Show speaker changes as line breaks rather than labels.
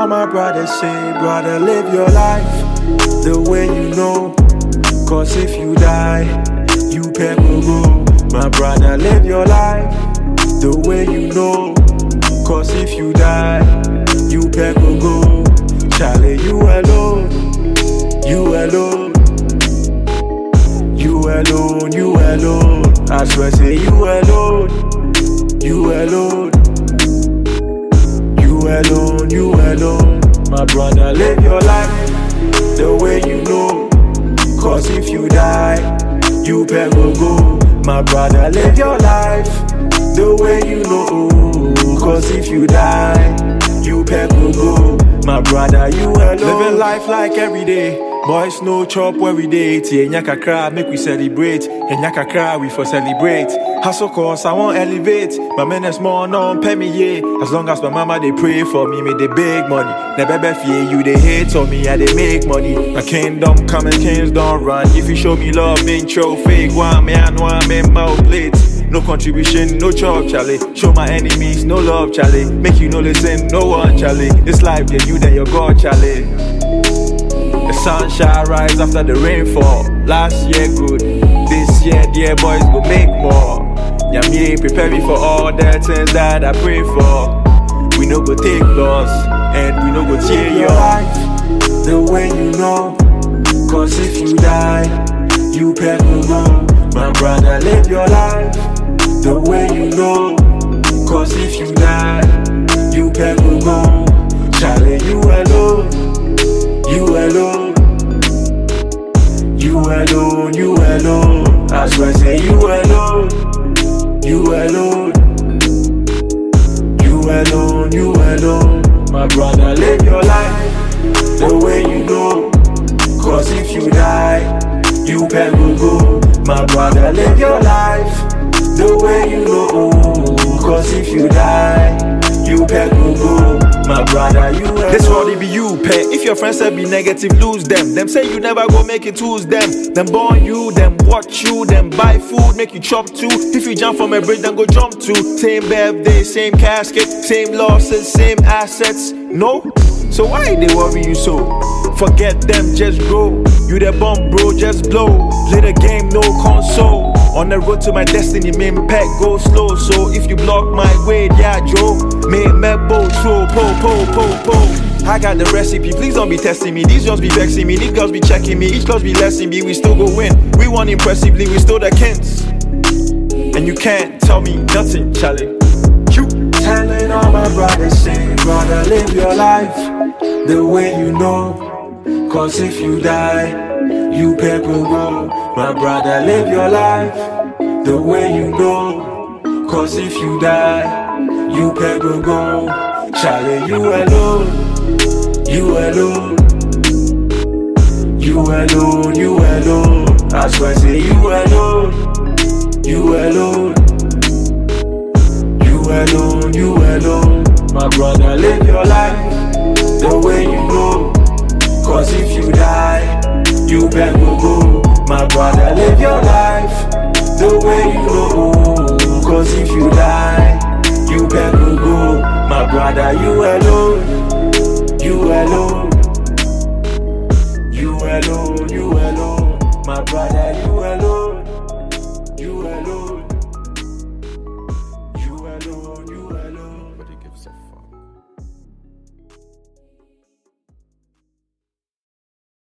all my brothers say, brother, live your life the way you know. Cause if you die, you pay go. My brother, live your life the way you know. Cause if you die, you pay go. Charlie, you alone, you alone, you alone, you alone. I swear, say you alone, you alone, you alone, you alone. My brother, live your life the way you know. Cause if you die, you pay go. My brother, live your life the way you know. Cause if you die, you pay go. My brother, you alone. Living life like every day. Boys no chop every day. Tie nyaka cry, make we celebrate. And nyaka cry, we for celebrate. Hustle cause I won't elevate. My men is more non pay me yeah. As long as my mama they pray for me, make the big money. Never be fear you they hate on me, I they make money. My kingdom come and kings don't run. If you show me love, intro fake one me and one me mouth plate. No contribution, no chop, Charlie. Show my enemies no love, Charlie. Make you no listen, no one, Charlie. This life, then you, then your God, Charlie. The sunshine rise after the rainfall. Last year good, this year dear boys go make more. Yamie prepare me for all the things that I pray for. We no go take loss and we no go tear your life the way you know. Cause if you die, you pay go. My brother, live your life the way you know. Cause if you die, you pay go. Charlie, you alone, you alone, you alone, you alone. I swear, say you alone, you alone, you alone, you alone. My brother, live your life the way you know. Cause if you die, you pay go. My brother, live your life the way you know. Cause if you die, you pay go. My brother, you alone. This world it be you pay. If your friends say be negative, lose them. Them say you never go make it, lose them. Them born you, them watch you, them buy food, make you chop too. If you jump from a bridge, then go jump too. Same birthday, same casket, same losses, same assets. No? So why they worry you so? Forget them, just grow. You the bomb, bro, just blow. Play the game, no console. On the road to my destiny, main pack go slow. So if you block my way, yeah, Joe. Make me bow, throw, po. I got the recipe, please don't be testing me. These girls be vexing me, these girls be checking me. Each class be lessing me, we still go win. We won impressively, we still the kings. And you can't tell me nothing, Charlie. Telling all my brothers, say, brother, live your life the way you know. Cause if you die, you pay go. My brother, live your life the way you know. Cause if you die, you pay go. Charlie, you alone, you alone, you alone, you alone. I swear, say you alone, you alone, you alone, you alone. My brother, live your life the way you know. Cause if you die, you pay go. My brother, live your life the way you know. Cause if you die, you pay go. My brother, you alone, you alone, you alone, you alone. My brother, you alone, you alone, you alone, you alone.